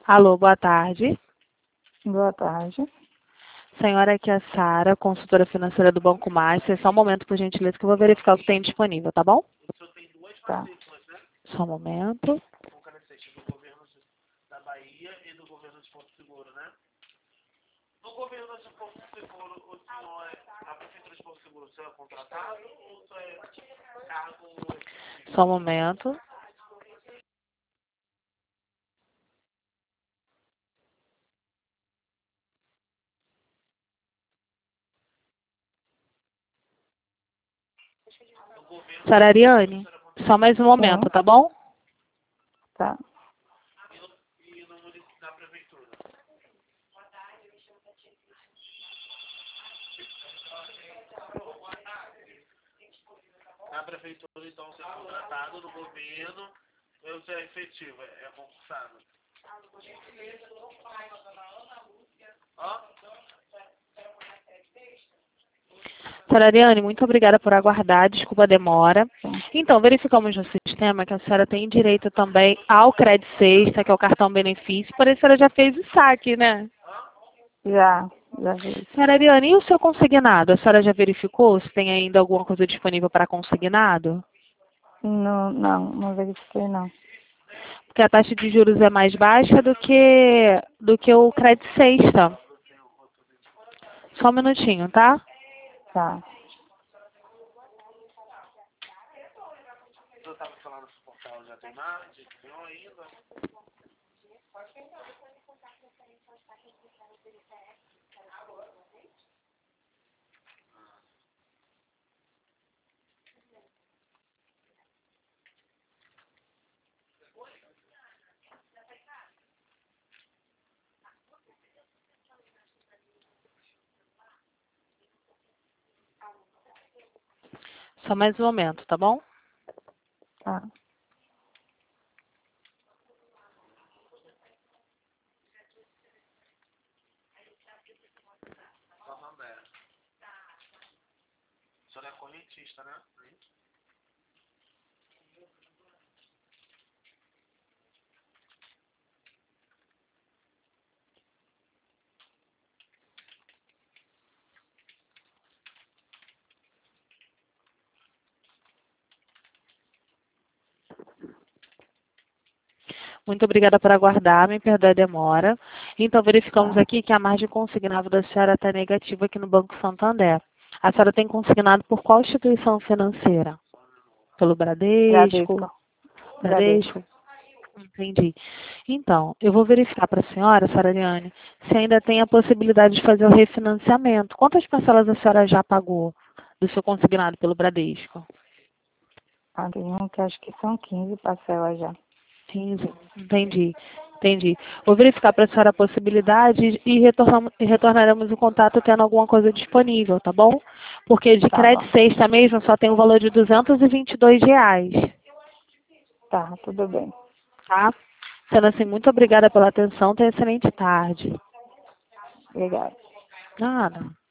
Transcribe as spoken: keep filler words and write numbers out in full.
Alô, boa tarde. Boa tarde. Senhora, aqui é a Sara, consultora financeira do Banco Master. Só um momento, por gentileza, que eu vou verificar o que tem disponível, tá bom? Tá. Só um momento. do governo da Bahia e do governo de Porto Seguro, né? No governo de Porto Seguro, o senhor é, a prefeitura de Porto Seguro, o senhor é contratado ou o senhor é cargo? Só um momento. Sara Ariane, só mais um momento, Sim. tá bom? Tá. E no município da prefeitura? Na prefeitura, então, você é contratado no governo, ou você é efetivo, é, é concursado? Ó, Sara Ariane, muito obrigada por aguardar, desculpa a demora. Sim. Então, verificamos no sistema que a senhora tem direito também ao Credit Sexta, que é o cartão benefício, porém a senhora já fez o saque, né? Já, já fiz. Senhora Ariane, e o seu consignado? A senhora já verificou se tem ainda alguma coisa disponível para consignado? Não, não, não verifiquei não. Porque a taxa de juros é mais baixa do que, do que o Credit Sexta. Só um minutinho, tá? Tá. o senhor estava falando que o portal já tem mais, de milhão ainda? Só mais um momento, tá bom? Tá. Santander. O senhor é correntista, né? Muito obrigada por aguardar, me perdoe a demora. Então, verificamos Tá. aqui que a margem consignada da senhora está negativa aqui no Banco Santander. A senhora tem consignado por qual instituição financeira? Pelo Bradesco? Bradesco. Bradesco? Entendi. Então, eu vou verificar para a senhora, Sara Ariane, se ainda tem a possibilidade de fazer o refinanciamento. Quantas parcelas a senhora já pagou do seu consignado pelo Bradesco? Ah, tem um que acho que são quinze parcelas já. quinze. Entendi. Entendi. Vou verificar para a senhora a possibilidade e, retornamos, e retornaremos o contato tendo alguma coisa disponível, tá bom? Porque de Tá crédito bom. sexta mesmo só tem o valor de duzentos e vinte e dois reais, Tá, tudo bem. tá? Sendo assim, muito obrigada pela atenção. Tenha excelente tarde. Obrigada. Nada.